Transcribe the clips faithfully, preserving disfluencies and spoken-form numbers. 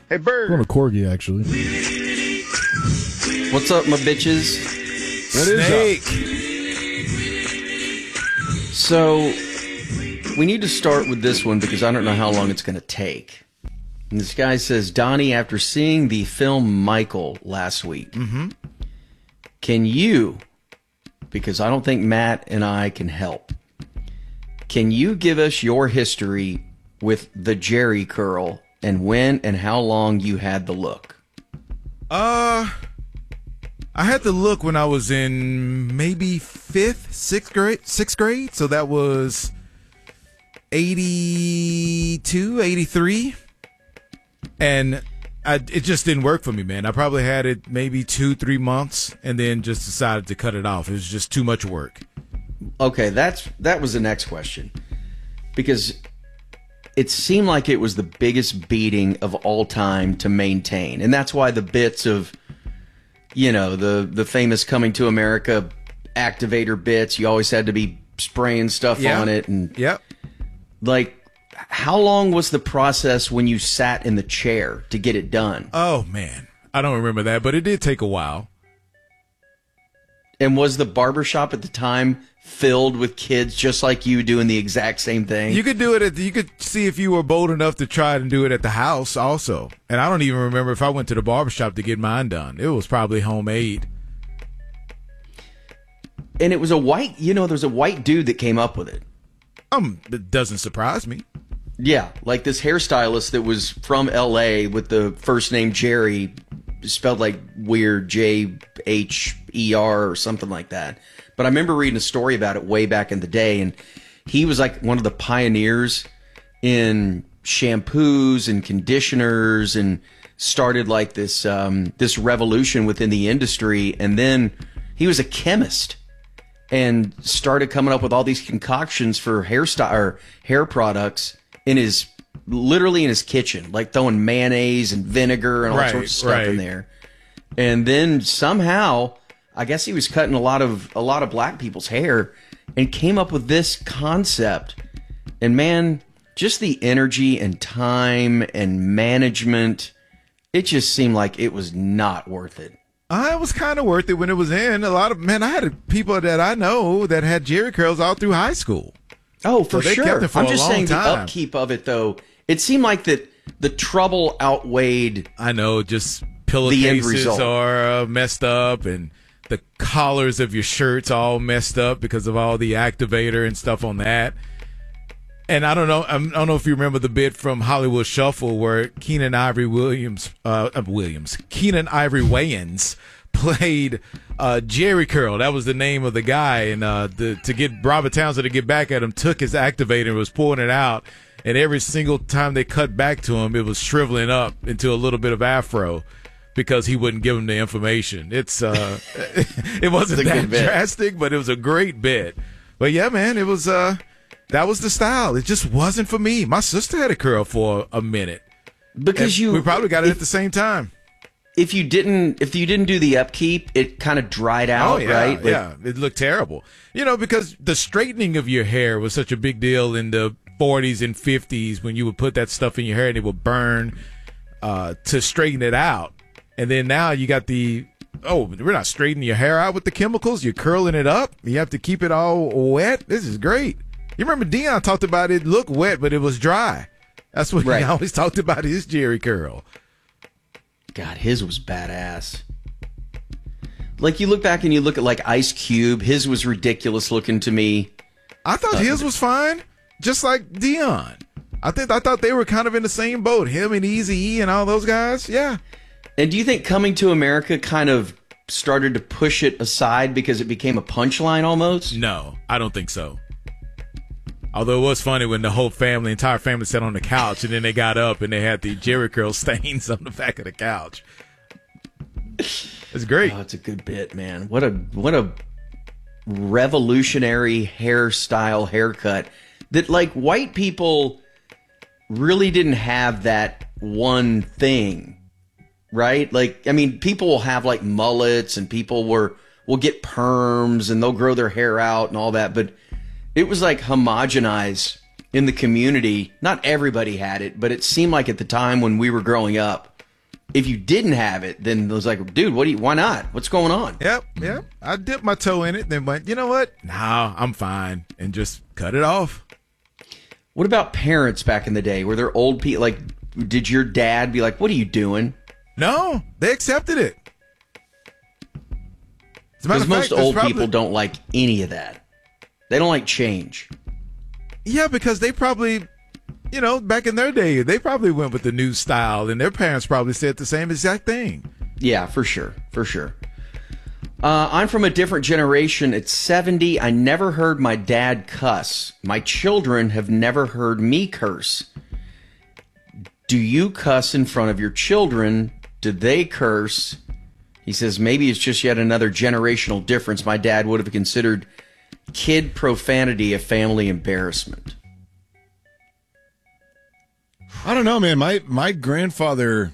Hey, Bird. I'm a corgi, actually. What's up, my bitches? What is Snake. up? So, we need to start with this one because I don't know how long it's going to take. And this guy says, Donnie, after seeing the film Michael last week, Mm-hmm. can you, because I don't think Matt and I can help, can you give us your history with the Jerry curl and when and how long you had the look? Uh, I had the look when I was in maybe fifth, sixth grade, sixth grade. So that was eighty-two, eighty-three. And I, it just didn't work for me, man. I probably had it maybe two, three months and then just decided to cut it off. It was just too much work. Okay, that's that was the next question. Because it seemed like it was the biggest beating of all time to maintain. And that's why the bits of, you know, the, the famous Coming to America activator bits, you always had to be spraying stuff Yeah. on it. And Yep. like, how long was the process when you sat in the chair to get it done? Oh, man. I don't remember that, but it did take a while. And was the barbershop at the time filled with kids just like you doing the exact same thing? You could do it at the, you could see if you were bold enough to try and do it at the house also. And I don't even remember if I went to the barbershop to get mine done. It was probably homemade. And it was a white, you know, there's a white dude that came up with it. Um, it doesn't surprise me. Yeah, like this hairstylist that was from L A with the first name Jerry, spelled like weird, J H E R or something like that. But I remember reading a story about it way back in the day, and he was like one of the pioneers in shampoos and conditioners and started like this um, this revolution within the industry. And then he was a chemist and started coming up with all these concoctions for hairstyle or hair products in his literally in his kitchen, like throwing mayonnaise and vinegar and all Right, sorts of stuff right. in there. And then somehow, I guess he was cutting a lot of a lot of black people's hair and came up with this concept. And man, just the energy and time and management, it just seemed like it was not worth it. Uh, it was kind of worth it when it was in. A lot of, man, I had people that I know that had Jerry curls all through high school. Oh, for So they sure. kept it for I'm a just long saying the time. upkeep of it, though. It seemed like that the trouble outweighed. I know, just The end pillowcases result. are uh, messed up and the collars of your shirts all messed up because of all the activator and stuff on that. And I don't know, I don't know if you remember the bit from Hollywood Shuffle where Keenan Ivory Williams, uh, uh, Williams, Keenan Ivory Wayans played uh, Jerry Curl. That was the name of the guy. And uh, the, to get Robert Townsend to get back at him, took his activator and was pulling it out. And every single time they cut back to him, it was shriveling up into a little bit of afro because he wouldn't give him the information. It's uh, it wasn't It's a that good bit. drastic, but it was a great bit. But yeah, man, it was uh, that was the style. It just wasn't for me. My sister had a curl for a minute. Because And you, we probably got it if, at the same time. if you didn't, if you didn't do the upkeep, it kind of dried out, Oh yeah, right? Like, yeah. It looked terrible. You know, because the straightening of your hair was such a big deal in the forties and fifties when you would put that stuff in your hair and it would burn uh, to straighten it out. And then now you got the, oh, we're not straightening your hair out with the chemicals. You're curling it up. You have to keep it all wet. This is great. You remember Dion talked about it looked wet, but it was dry. That's what Right. he always talked about his Jerry curl. God, his was badass. Like you look back and you look at like Ice Cube, his was ridiculous looking to me. I thought his was fine, just like Dion. I think I thought they were kind of in the same boat. Him and Eazy-E and all those guys. Yeah. And do you think Coming to America kind of started to push it aside because it became a punchline almost? No, I don't think so. Although it was funny when the whole family, entire family sat on the couch and then they got up and they had the Jerry curl stains on the back of the couch. It's great. Oh, it's a good bit, man. What a what a revolutionary hairstyle haircut that like white people really didn't have that one thing, right? Like, I mean, people will have like mullets and people were will get perms and they'll grow their hair out and all that, but it was like homogenized in the community. Not everybody had it, but it seemed like at the time when we were growing up, if you didn't have it, then it was like, dude, what do you, why not? What's going on? Yep, yep. I dipped my toe in it, then went, you know what? Nah, I'm fine, and just cut it off. What about parents back in the day? Were there old people, like, did your dad be like, what are you doing? No, they accepted it. Because most old probably, people don't like any of that. They don't like change. Yeah, because they probably, you know, back in their day, they probably went with the new style, and their parents probably said the same exact thing. Yeah, for sure, for sure. Uh, I'm from a different generation. At seventy, I never heard my dad cuss. My children have never heard me curse. Do you cuss in front of your children? Do they curse? He says, maybe it's just yet another generational difference. My dad would have considered kid profanity a family embarrassment. I don't know, man. My my grandfather,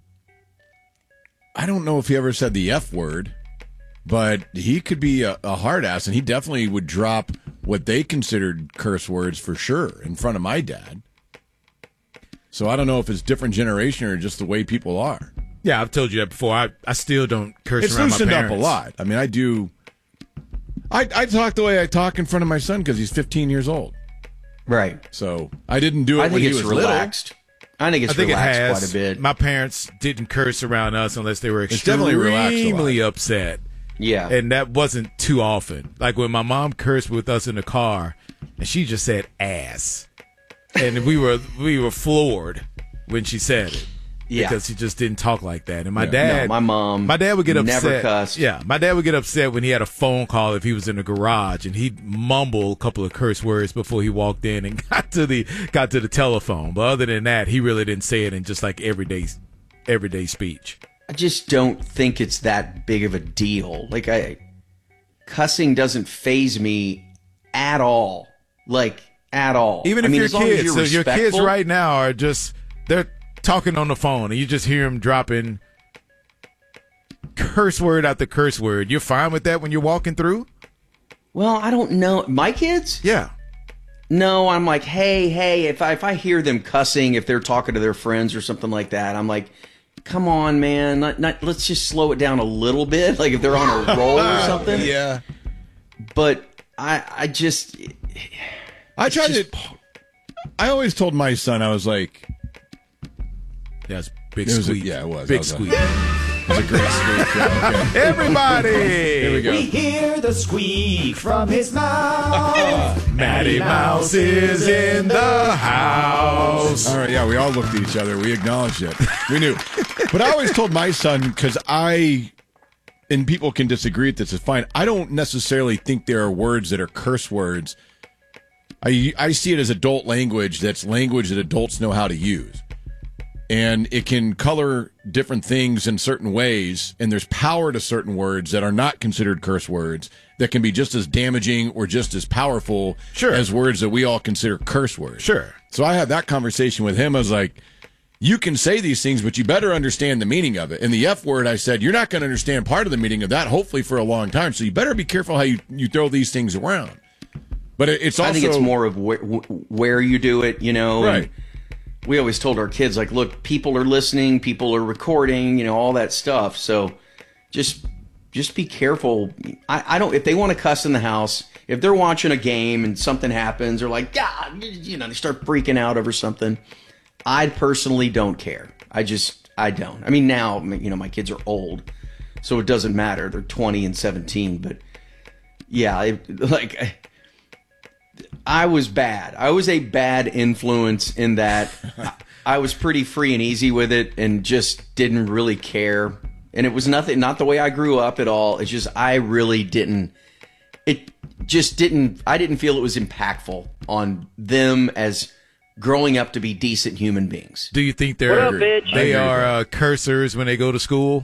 I don't know if he ever said the F word, but he could be a, a hard ass, and he definitely would drop what they considered curse words for sure in front of my dad. So I don't know if it's different generation or just the way people are. Yeah, I've told you that before. I, I still don't curse it's around my parents. It's loosened up a lot. I mean, I do. I, I talk the way I talk in front of my son because he's fifteen years old. Right. So I didn't do it I when think he it's was relaxed. little. I think it's I think relaxed it has. quite a bit. My parents didn't curse around us unless they were It's definitely relaxed a lot. extremely upset. Yeah. And that wasn't too often. Like when my mom cursed with us in the car, and she just said ass. And we were we were floored when she said it. Yeah. Because he just didn't talk like that. And my Yeah. dad, No, my mom my dad would get upset. never cussed. Yeah, my dad would get upset when he had a phone call if he was in the garage, and he'd mumble a couple of curse words before he walked in and got to the got to the telephone. But other than that, he really didn't say it in just like everyday everyday speech. I just don't think it's that big of a deal. Like, I cussing doesn't faze me at all. Like, at all. Even I if mean, your as long as kids, you're so your kids respectful- right now are just they're talking on the phone, and you just hear them dropping curse word after curse word. You're fine with that when you're walking through? Well, I don't know. My kids? Yeah. No, I'm like, hey, hey, if I, if I hear them cussing, if they're talking to their friends or something like that, I'm like, come on, man. Not, not, let's just slow it down a little bit. Like if they're on a roll or something. Yeah. But I, I just... I tried just- to... I always told my son, I was like... That's big It was a- squeak. yeah, it was. Big That was a- squeak. It was a great squeak. Yeah, okay. Everybody! Here we go. We hear the squeak from his mouth. Matty Mouse is in the house. All right, yeah, we all looked at each other. We acknowledged it. We knew. But I always told my son, because I, and people can disagree with this, it's fine. I don't necessarily think there are words that are curse words. I, I see it as adult language that's language that adults know how to use. And it can color different things in certain ways, and there's power to certain words that are not considered curse words that can be just as damaging or just as powerful Sure. as words that we all consider curse words. Sure. So I had that conversation with him. I was like, you can say these things, but you better understand the meaning of it. And the F word, I said, you're not going to understand part of the meaning of that, hopefully for a long time. So you better be careful how you, you throw these things around. But it, it's also... I think it's more of where, where you do it, you know. Right. And we always told our kids, like, look, people are listening, people are recording, you know, all that stuff. So just just be careful. I, I don't, if they want to cuss in the house, if they're watching a game and something happens, or like, God, you know, they start freaking out over something, I personally don't care. I just, I don't. I mean, now, you know, my kids are old, so it doesn't matter. They're twenty and seventeen, but yeah, it, like, I was bad. I was a bad influence in that I was pretty free and easy with it and just didn't really care. And it was nothing, not the way I grew up at all. It's just, I really didn't, it just didn't, I didn't feel it was impactful on them as growing up to be decent human beings. Do you think they're What up, bitch? they are uh, cursors when they go to school?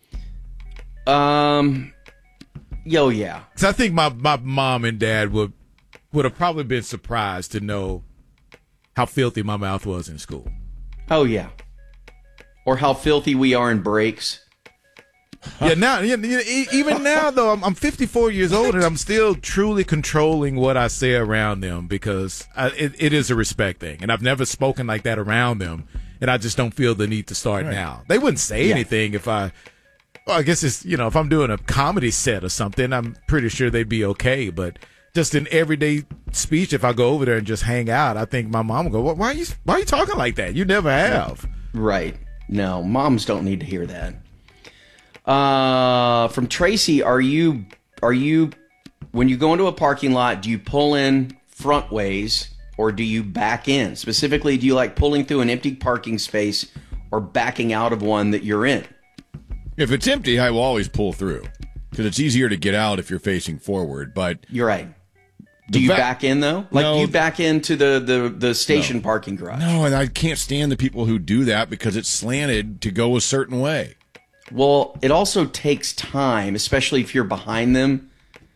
Um, yo, yeah. Because I think my, my mom and dad would would have probably been surprised to know how filthy my mouth was in school. Oh, yeah. Or how filthy we are in breaks. Yeah, now, yeah, yeah, e- even now though, I'm, I'm fifty-four years old and I'm still truly controlling what I say around them because I, it, it is a respect thing, and I've never spoken like that around them. and I just don't feel the need to start Right. now. They wouldn't say Yeah. anything if I. Well, I guess it's, you know, if I'm doing a comedy set or something, I'm pretty sure they'd be okay. But just in everyday speech, if I go over there and just hang out, I think my mom will go, "Why are you? Why are you talking like that? You never have." Right. No, moms don't need to hear that. Uh, from Tracy, are you are you when you go into a parking lot, do you pull in front ways or do you back in? Specifically, do you like pulling through an empty parking space or backing out of one that you're in? If it's empty, I will always pull through because it's easier to get out if you're facing forward. But You're right. Do The you ba- back in though? Like No. do you back into the the the station parking garage? no, and I can't stand the people who do that because it's slanted to go a certain way. Well, it also takes time, especially if you're behind them.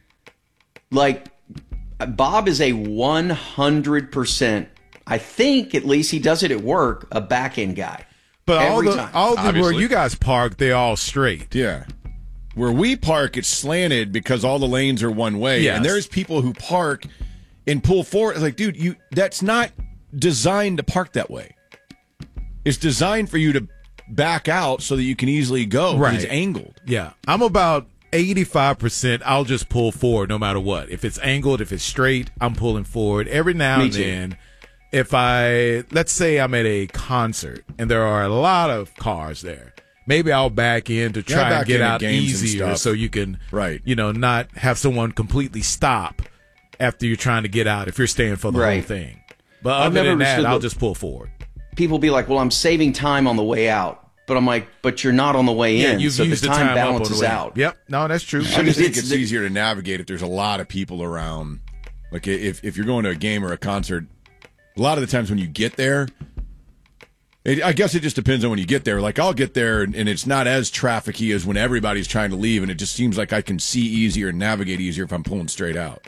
Like, Bob is a one hundred percent, I think at least he does it at work, a back end guy. But all Every the time. all the where Obviously. you guys park, they're all straight. Yeah. Where we park, it's slanted because all the lanes are one way. Yes. And there's people who park and pull forward. It's like, dude, you that's not designed to park that way. It's designed for you to back out so that you can easily go. 'cause Right. It's angled. Yeah, I'm about eighty-five percent. I'll just pull forward no matter what. If it's angled, if it's straight, I'm pulling forward. Every now Me and too. then, if I, let's say I'm at a concert and there are a lot of cars there, maybe I'll back in to Yeah, try back and get in at out games and easier stuff. so you can, Right. you know, not have someone completely stop after you're trying to get out if you're staying for the whole Right. thing. But I've other never than that, understood I'll the- just pull forward. People be like, well, I'm saving time on the way out. But I'm like, but you're not on the way in. You've so used the time, up on the balances way. out. Yep, no, that's true. I mean, just think it's it's the- easier to navigate if there's a lot of people around. Like if if you're going to a game or a concert, a lot of the times when you get there, it, I guess it just depends on when you get there. Like I'll get there and, and it's not as trafficy as when everybody's trying to leave, and it just seems like I can see easier and navigate easier if I'm pulling straight out.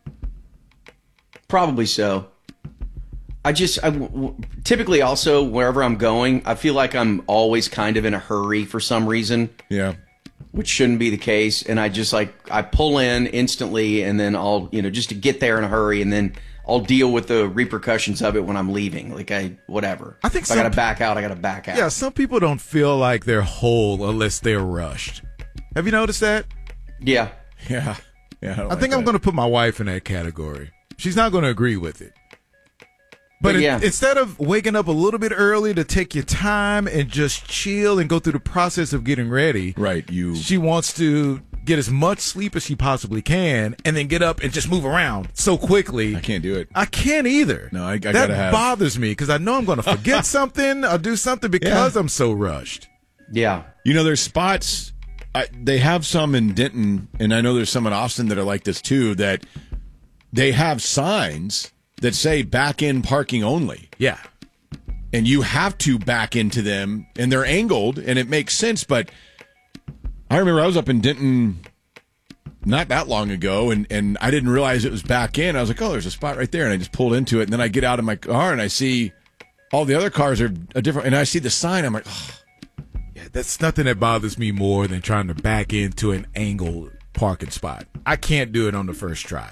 Probably so. I just I, w- typically also wherever I'm going, I feel like I'm always kind of in a hurry for some reason, Yeah. which shouldn't be the case. And I just like I pull in instantly, and then I'll you know just to get there in a hurry, and then I'll deal with the repercussions of it when I'm leaving. Like I whatever. I think if I got some- to back out. I got to back out. Yeah, some people don't feel like they're whole unless they're rushed. Have you noticed that? Yeah. Yeah. Yeah. I think I'm going to put my wife in that category. She's not going to agree with it. But, But in- yeah. instead of waking up a little bit early to take your time and just chill and go through the process of getting ready, Right. You. she wants to get as much sleep as she possibly can and then get up and just move around so quickly. I can't do it. I can't either. No, I- I that gotta have- bothers me because I know I'm going to forget something or do something because Yeah. I'm so rushed. Yeah. You know, there's spots. I, they have some in Denton, and I know there's some in Austin that are like this too. That they have signs that say back in parking only, Yeah. and you have to back into them, and they're angled, and it makes sense. But I remember I was up in Denton not that long ago, and, and I didn't realize it was back in. I was like, oh, there's a spot right there, and I just pulled into it, and then I get out of my car and I see all the other cars are a different, and I see the sign. I'm like, oh. Yeah, that's nothing that bothers me more than trying to back into an angled parking spot. I can't do it on the first try.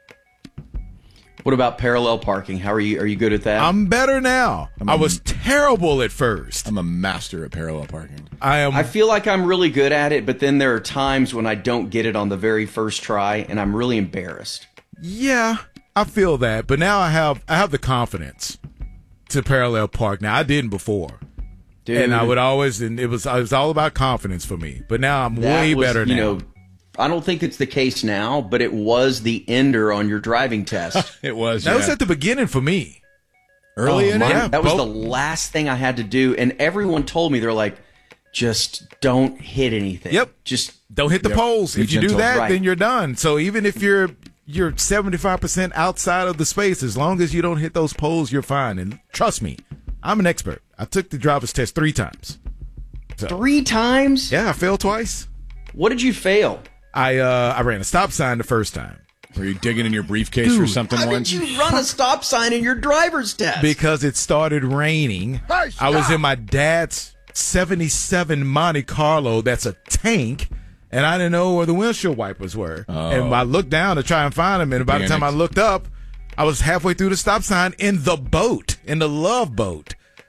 What about parallel parking? How are you? Are you good at that? I'm better now. I was terrible at first. I'm a master at parallel parking. I am. I feel like I'm really good at it, but then there are times when I don't get it on the very first try, and I'm really embarrassed. yeah, I feel that, but now I have I have the confidence to parallel park. Now I didn't before, Dude, and I would always, and it was it was all about confidence for me. But now I'm that way was, better you now. know, I don't think it's the case now, but it was the ender on your driving test. It was. that yeah. was at the beginning for me. early Oh, in mine- it. Yeah, that was both- the last thing I had to do, and everyone told me, they're like, just don't hit anything. Yep. Just Don't hit the Yep. poles. Be If you do gentle. that, Right. then you're done. So even if you're you're seventy-five percent outside of the space, as long as you don't hit those poles, you're fine. And trust me, I'm an expert. I took the driver's test three times. three times? Yeah, I failed twice. What did you fail? I uh I ran a stop sign the first time Were you digging in your briefcase or something How once? did you run a stop sign in your driver's test? because it started raining. I was in my dad's seventy-seven Monte Carlo. That's a tank. And I didn't know where the windshield wipers were. And I looked down to try and find them. And by the time I Panicked. looked up, I was halfway through the stop sign in the boat, in the Love Boat.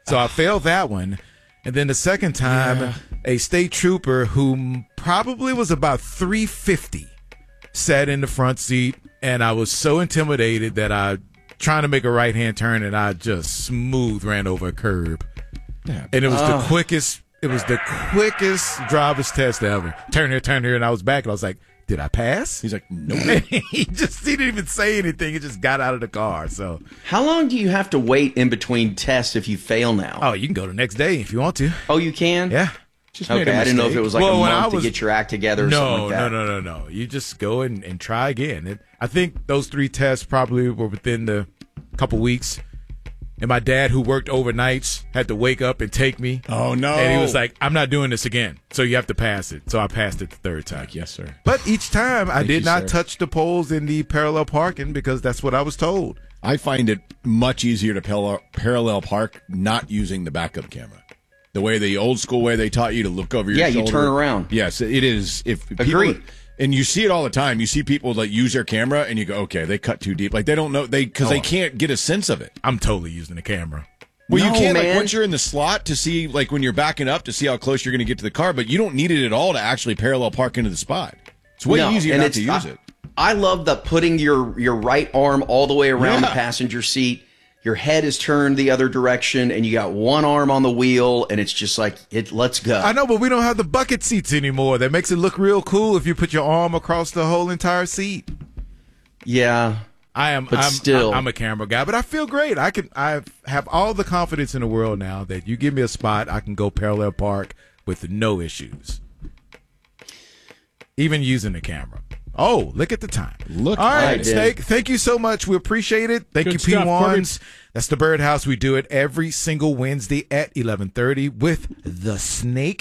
So I failed that one. And then the second time, Yeah. a state trooper who probably was about three fifty sat in the front seat, and I was so intimidated that I trying to make a right-hand turn, and I just smooth ran over a curb. Yeah. And it was the quickest, it was the quickest driver's test ever. Turn here, turn here, and I was back, and I was like, did I pass? He's like, no. he just he didn't even say anything. He just got out of the car. So, How long do you have to wait in between tests if you fail now? oh, you can go the next day if you want to. Oh, you can? Yeah. Just made Okay, a I didn't know if mistake. it was like Well, a when I month was- to get your act together or No, something like that. no, no, no, no. You just go and, and try again. It, I think those three tests probably were within the couple weeks. And my dad, who worked overnights, had to wake up and take me. Oh, no. And he was like, I'm not doing this again. So you have to pass it. So I passed it the third time. Like, yes, sir. But each time I Thank did you, not sir. touch the poles in the parallel parking because that's what I was told. I find it much easier to parallel, parallel park not using the backup camera. The way the old school way they taught you to look over your Yeah, you shoulder. turn around. Yes, it is. If people, Agree. and you see it all the time. You see people that use their camera, and you go, okay, they cut too deep. Like they don't know they because they can't get a sense of it. I'm totally using the camera. Well, No, you can like man. once you're in the slot to see like when you're backing up to see how close you're going to get to the car, but you don't need it at all to actually parallel park into the spot. It's way No, easier and not it's- to use I, it. I love the putting your, your right arm all the way around Yeah. the passenger seat. Your head is turned the other direction, and you got one arm on the wheel, and it's just like, it. let's go. I know, but we don't have the bucket seats anymore. That makes it look real cool if you put your arm across the whole entire seat. Yeah. I am, But I'm, still. I'm a camera guy, but I feel great. I can, I have all the confidence in the world now that you give me a spot, I can go parallel park with no issues, even using the camera. Oh, look at the time. Look all at right, it. Snake. Thank you so much. We appreciate it. Thank Good you, P stuff, ones. That's the Birdhouse. We do it every single Wednesday at eleven thirty with the Snake